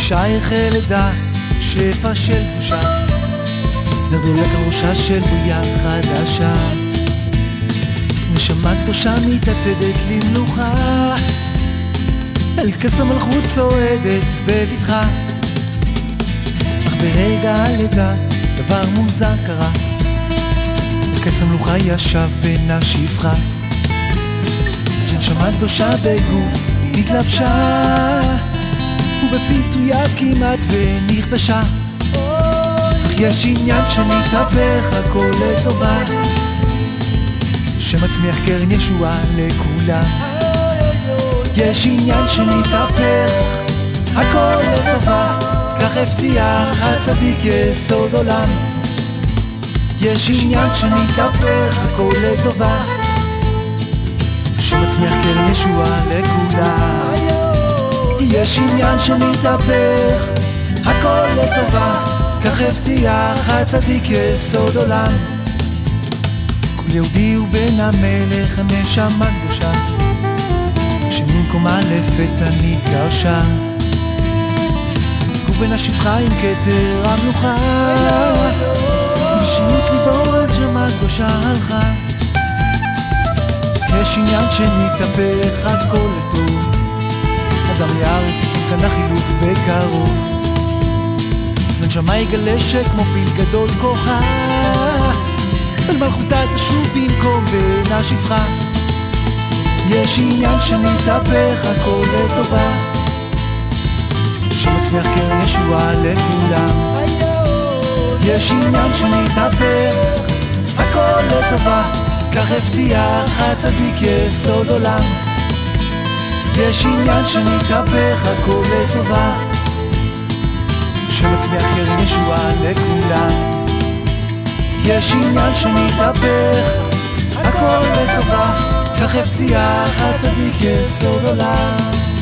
תשייך לידה שפע של קדושה, נדולק על ראשה של בריאה חדשה. נשמה קדושה מתעתדת למלוכה, אל כס המלכות צועדת בבטחה. אך ברגע הלידה דבר מוזר קרה, בכס המלוכה ישב בן השפחה. שנשמה קדושה בגוף התלבשה, ובפיתוייו כמעט ונכבשה. אך יש עניין שנתהפך הכל לטובה, שמצמיח קרן ישועה לכולם. יש עניין שנתהפך הכל לטובה, כך הבטיח הצדיק יסוד עולם. יש עניין שנתהפך הכל לטובה, שמצמיח קרן ישועה לכולם. יש עניין שנתהפך הכל לטובה, כך הבטיח הצדיק יסוד עולם. כל יהודי הוא בן המלך הנשמה קדושה, שממקומה לפתע נתגרשה. ובן השפחה עם כתר המלוכה, בשיות ליבו הנשמה קדושה הלכה. יש עניין שנתהפך הכל לטוב, אדם יער תיקון כאן החילוף בקרוב. הנשמה יגלה שכמו פיל גדול כוחה, על מלכותה תשוב במקום בן השפחה. יש עניין שנתהפך הכל לטובה, שמצמיח קרן ישועה לכולם. יש עניין שנתהפך הכל לטובה, כך הבטיח הצדיק יסוד עולם. יש עניין שנתהפך הכל לטובה, שמצמיח קרן ישועה לכולם. יש עניין שנתהפך הכל לטובה, כך הבטיח הצדיק יסוד עולם.